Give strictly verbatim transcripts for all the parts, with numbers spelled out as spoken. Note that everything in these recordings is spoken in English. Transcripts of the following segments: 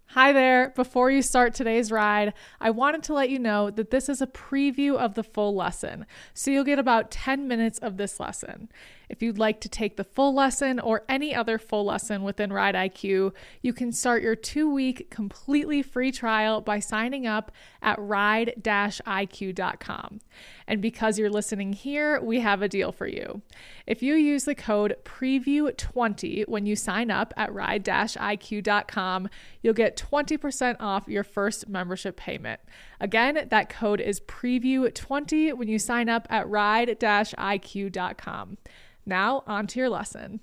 Hi there. Before you start today's ride, I wanted to let you know that this is a preview of the full lesson, so you'll get about ten minutes of this lesson. If you'd like to take the full lesson or any other full lesson within Ride I Q, you can start your two-week completely free trial by signing up at ride dash I Q dot com. And because you're listening here, we have a deal for you. If you use the code preview twenty when you sign up at ride dash I Q dot com, you'll get twenty percent off your first membership payment. Again, that code is preview twenty when you sign up at ride dash I Q dot com. Now, on to your lesson.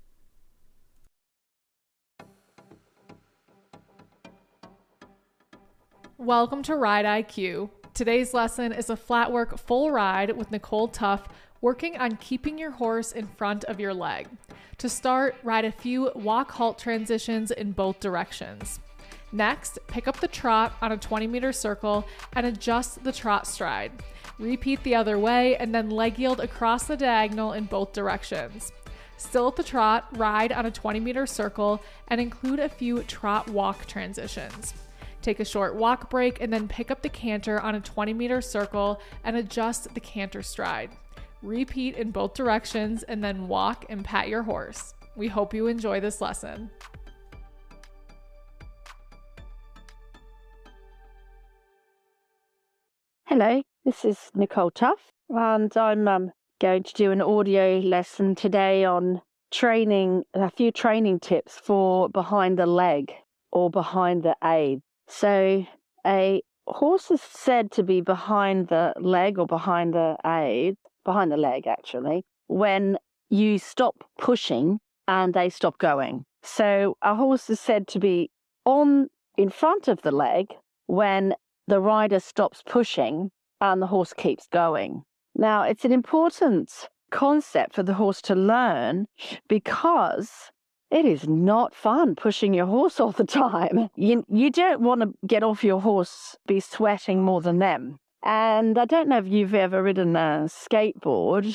Welcome to Ride I Q. Today's lesson is a flat work full ride with Nicole Tuff, working on keeping your horse in front of your leg. To start, ride a few walk-halt transitions in both directions. Next, pick up the trot on a twenty meter circle and adjust the trot stride. Repeat the other way and then leg yield across the diagonal in both directions. Still at the trot, ride on a twenty meter circle and include a few trot walk transitions. Take a short walk break and then pick up the canter on a twenty meter circle and adjust the canter stride. Repeat in both directions and then walk and pat your horse. We hope you enjoy this lesson. Hello, this is Nicole Tuff, and I'm um, going to do an audio lesson today on training, a few training tips for behind the leg or behind the aid. So a horse is said to be behind the leg or behind the aid, behind the leg actually, when you stop pushing and they stop going. So a horse is said to be on in front of the leg when the rider stops pushing and the horse keeps going. Now, it's an important concept for the horse to learn because it is not fun pushing your horse all the time. You, you don't want to get off your horse, be sweating more than them. And I don't know if you've ever ridden a skateboard,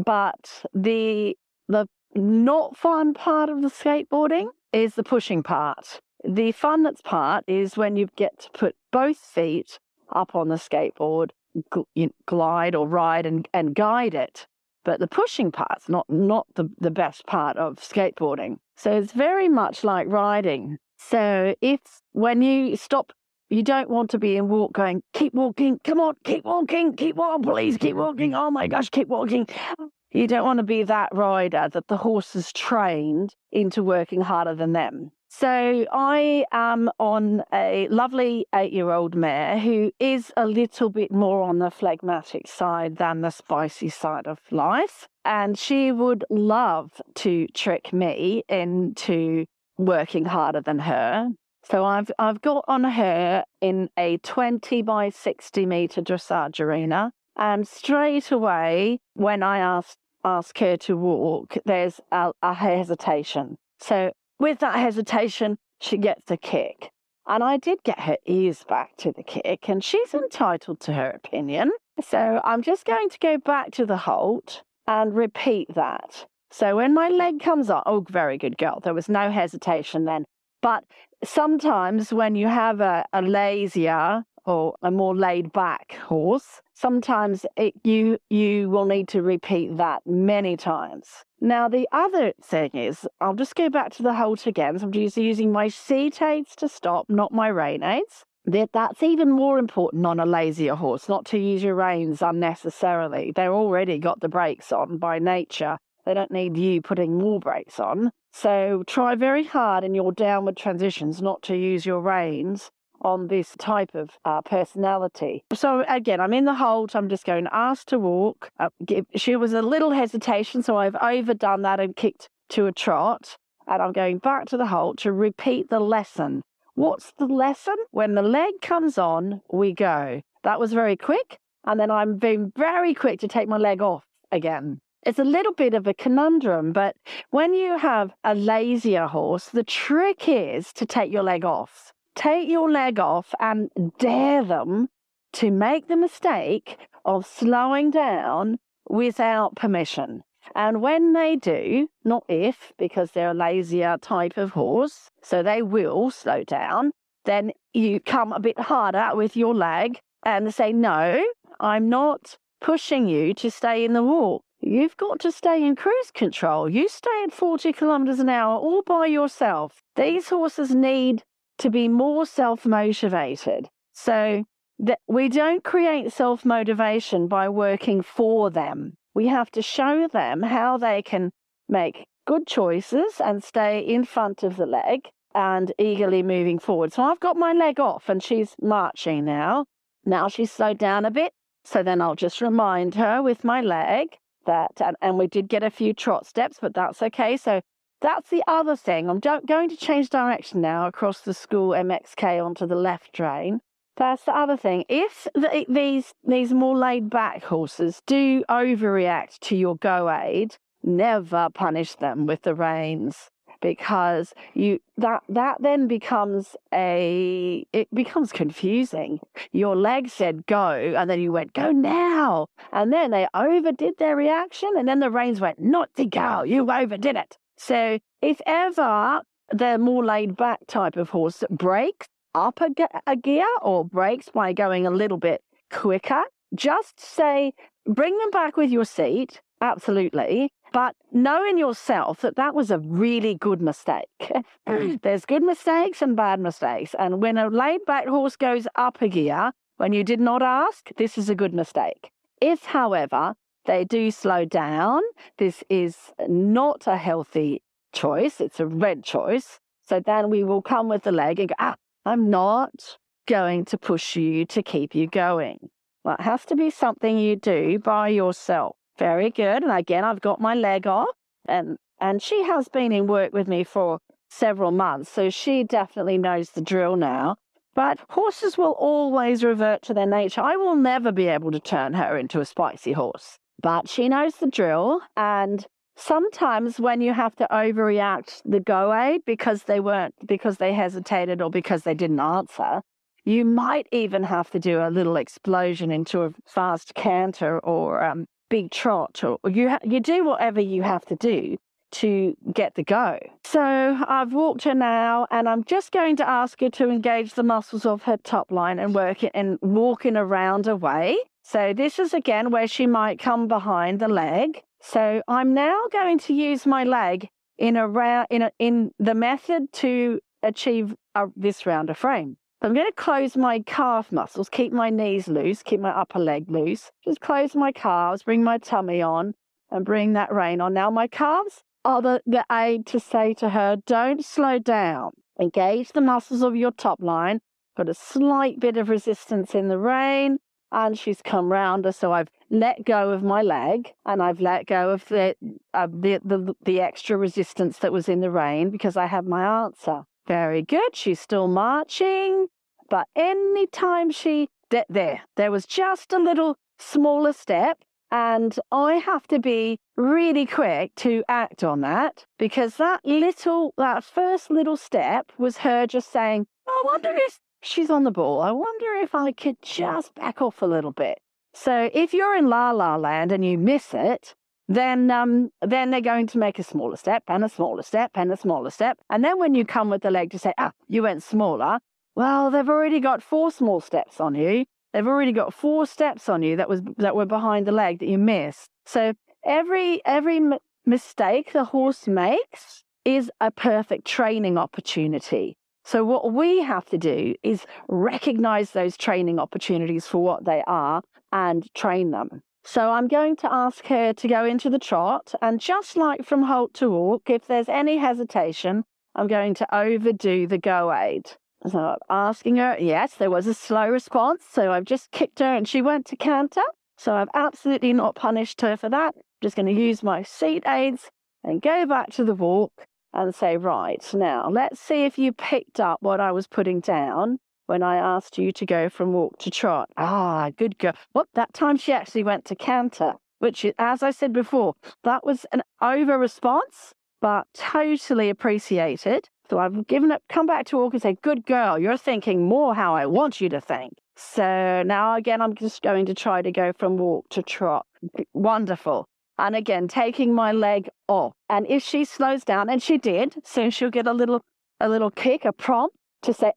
but the the not fun part of the skateboarding is the pushing part. The fun that's part is when you get to put both feet up on the skateboard, gl- glide or ride and, and guide it. But the pushing part's not, not the, the best part of skateboarding. So it's very much like riding. So if when you stop, you don't want to be in walk going, keep walking, come on, keep walking, keep walking, please keep walking. Oh my gosh, keep walking. You don't want to be that rider that the horse is trained into working harder than them. So I am on a lovely eight-year-old mare who is a little bit more on the phlegmatic side than the spicy side of life. And she would love to trick me into working harder than her. So I've I've got on her in a twenty by sixty meter dressage arena. And straight away, when I ask, ask her to walk, there's a, a hesitation. So with that hesitation, she gets a kick. And I did get her ears back to the kick, and she's entitled to her opinion. So I'm just going to go back to the halt and repeat that. So when my leg comes on, oh, very good girl. There was no hesitation then. But sometimes when you have a, a lazier or a more laid-back horse, sometimes it, you you will need to repeat that many times. Now, the other thing is, I'll just go back to the halt again. So I'm just using my seat aids to stop, not my rein aids. That, that's even more important on a lazier horse, not to use your reins unnecessarily. They've already got the brakes on by nature. They don't need you putting more brakes on. So try very hard in your downward transitions not to use your reins on this type of uh, personality. So again, I'm in the halt. I'm just going to ask to walk. Uh, give, she was a little hesitation, so I've overdone that and kicked to a trot. And I'm going back to the halt to repeat the lesson. What's the lesson? When the leg comes on, we go. That was very quick. And then I'm being very quick to take my leg off again. It's a little bit of a conundrum, but when you have a lazier horse, the trick is to take your leg off. Take your leg off and dare them to make the mistake of slowing down without permission. And when they do, not if, because they're a lazier type of horse, so they will slow down. then you come a bit harder with your leg and say, no, I'm not pushing you to stay in the walk. You've got to stay in cruise control. You stay at forty kilometers an hour all by yourself. These horses need to be more self-motivated. So that we don't create self-motivation by working for them. We have to show them how they can make good choices and stay in front of the leg and eagerly moving forward. So I've got my leg off and she's marching now. Now she's slowed down a bit. So then I'll just remind her with my leg that, and, and we did get a few trot steps, but that's okay. So that's the other thing. I'm do- going to change direction now across the school M X K onto the left rein. That's the other thing. If the, these these more laid-back horses do overreact to your go aid, never punish them with the reins, because you that that then becomes a it becomes confusing. Your leg said go, and then you went go now, and then they overdid their reaction, and then the reins went not to go. You overdid it. So if ever the more laid-back type of horse that breaks up a, ge- a gear or brakes by going a little bit quicker, just say, bring them back with your seat, absolutely, but know in yourself that that was a really good mistake. There's good mistakes and bad mistakes, and when a laid-back horse goes up a gear, when you did not ask, this is a good mistake. If, however, they do slow down, this is not a healthy choice, it's a red choice, so then we will come with the leg and go, ah, I'm not going to push you to keep you going. Well, it has to be something you do by yourself. Very good. And again, I've got my leg off, and, and she has been in work with me for several months, so she definitely knows the drill now. But horses will always revert to their nature. I will never be able to turn her into a spicy horse. But she knows the drill, and sometimes when you have to overreact the go aid because they weren't, because they hesitated or because they didn't answer, you might even have to do a little explosion into a fast canter or um, big trot, or you ha- you do whatever you have to do to get the go. So I've walked her now, and I'm just going to ask her to engage the muscles of her top line and work it and walk in a round away. So this is again where she might come behind the leg. So I'm now going to use my leg in a round in a, in the method to achieve a, this rounder frame. I'm going to close my calf muscles, keep my knees loose, keep my upper leg loose. Just close my calves, bring my tummy on, and bring that rein on. Now my calves are the, the aid to say to her, don't slow down. Engage the muscles of your top line. Got a slight bit of resistance in the rein, and she's come round her, so I've let go of my leg, and I've let go of the, uh, the, the, the extra resistance that was in the rein because I have my answer. Very good. She's still marching, but any time she... Th- there, there was just a little smaller step, and I have to be really quick to act on that, because that little, that first little step was her just saying, I wonder if she's on the ball. I wonder if I could just back off a little bit. So if you're in La La Land and you miss it, then um, then they're going to make a smaller step and a smaller step and a smaller step. And then when you come with the leg to say, ah, you went smaller, well, they've already got four small steps on you. They've already got four steps on you that was that were behind the leg that you missed. So every every m- mistake the horse makes is a perfect training opportunity. So what we have to do is recognize those training opportunities for what they are and train them. So I'm going to ask her to go into the trot, and just like from halt to walk, if there's any hesitation, I'm going to overdo the go aid. So I'm asking her, yes, there was a slow response, so I've just kicked her and she went to canter. So I've absolutely not punished her for that. I'm just going to use my seat aids and go back to the walk and say, right, now let's see if you picked up what I was putting down when I asked you to go from walk to trot. Ah, good girl. Well, that time she actually went to canter, which, as I said before, that was an over response, but totally appreciated. So I've given it, come back to walk and say, good girl, you're thinking more how I want you to think. So now again, I'm just going to try to go from walk to trot. Wonderful. And again, taking my leg off. And if she slows down, and she did, so she'll get a little, a little kick, a prompt to say, ah,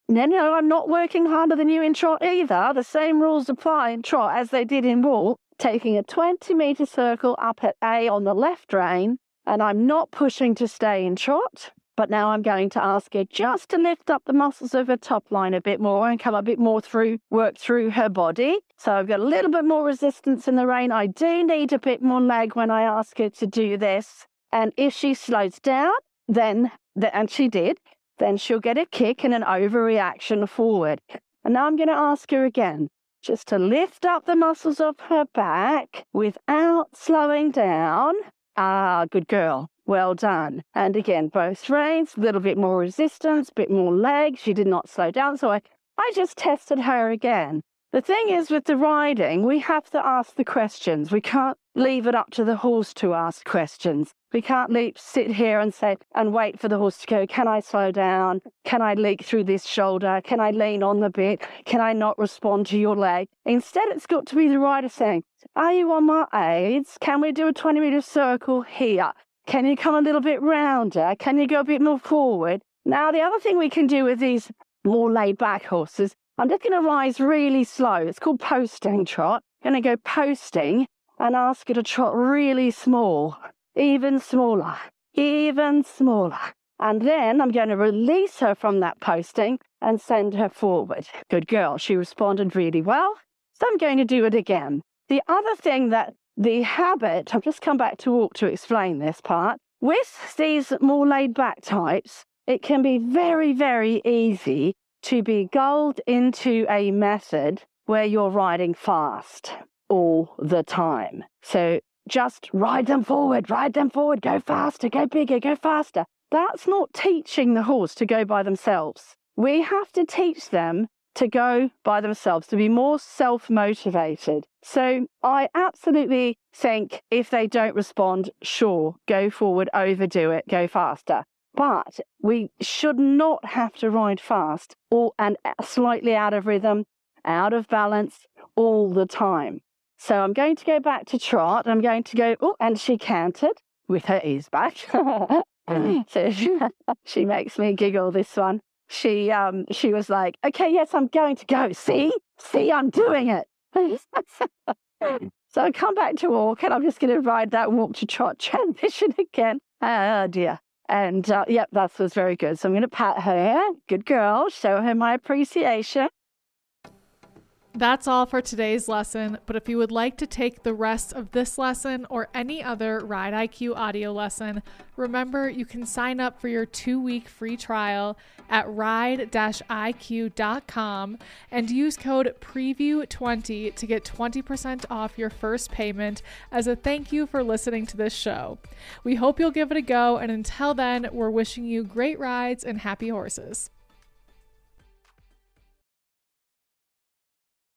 No, no, I'm not working harder than you in trot either. The same rules apply in trot as they did in walk. Taking a twenty metre circle up at A on the left rein, and I'm not pushing to stay in trot. But now I'm going to ask her just to lift up the muscles of her top line a bit more and come a bit more through, work through her body. So I've got a little bit more resistance in the rein. I do need a bit more leg when I ask her to do this. And if she slows down, then, and she did, then she'll get a kick and an overreaction forward. And now I'm going to ask her again, just to lift up the muscles of her back without slowing down. Ah, good girl. Well done. And again, both reins, a little bit more resistance, a bit more leg. She did not slow down, so I, I just tested her again. The thing is with the riding, we have to ask the questions. We can't leave it up to the horse to ask questions. We can't leave, sit here and say, and wait for the horse to go, can I slow down? Can I leak through this shoulder? Can I lean on the bit? Can I not respond to your leg? Instead, it's got to be the rider saying, are you on my aids? Can we do a twenty metre circle here? Can you come a little bit rounder? Can you go a bit more forward? Now, the other thing we can do with these more laid-back horses, I'm just going to rise really slow. It's called posting trot. I'm going to go posting and ask her to trot really small, even smaller, even smaller. And then I'm going to release her from that posting and send her forward. Good girl. She responded really well. So I'm going to do it again. The other thing that the habit, I've just come back to walk to explain this part. With these more laid-back types, it can be very, very easy to be gulled into a method where you're riding fast all the time. So just ride them forward, ride them forward, go faster, go bigger, go faster. That's not teaching the horse to go by themselves. We have to teach them to go by themselves, to be more self-motivated. So I absolutely think if they don't respond, sure, go forward, overdo it, go faster. But we should not have to ride fast or and slightly out of rhythm, out of balance all the time. So I'm going to go back to trot. I'm going to go, oh, and she cantered with her ears back. So she, she makes me giggle, this one. She um she was like, okay, yes, I'm going to go. See? See, I'm doing it. So I come back to walk, and I'm just going to ride that walk to trot transition again. Oh, dear. And, uh, yep, that was very good. So I'm going to pat her. Good girl. Show her my appreciation. That's all for today's lesson, but if you would like to take the rest of this lesson or any other Ride I Q audio lesson, remember you can sign up for your two-week free trial at ride dash I Q dot com and use code preview twenty to get twenty percent off your first payment as a thank you for listening to this show. We hope you'll give it a go, and until then, we're wishing you great rides and happy horses.